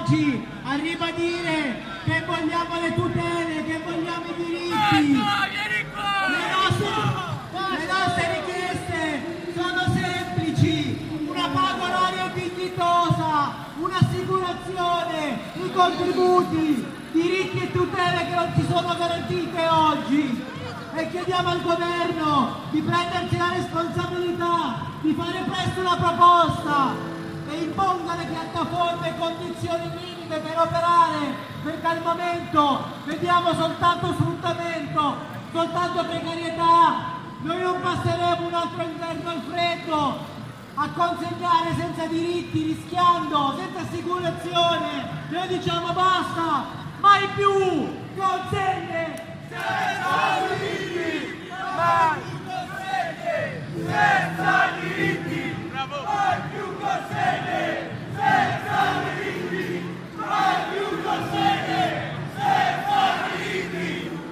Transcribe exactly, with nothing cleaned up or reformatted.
oggi a ribadire che vogliamo le tutele, che vogliamo i diritti. Le nostre, le nostre richieste sono semplici: una paga oraria dignitosa, un'assicurazione, i contributi, diritti e tutele che non ci sono garantite oggi. E chiediamo al governo di prendersi la responsabilità, di fare presto una proposta e imponga alle piattaforme condizioni minime per operare, perché al momento vediamo soltanto sfruttamento, soltanto precarietà. Noi non passeremo un altro inverno al freddo a consegnare senza diritti, rischiando, senza assicurazione. Noi diciamo basta, mai più consegne senza diritti, mai più consegne senza diritti, mai più consegne senza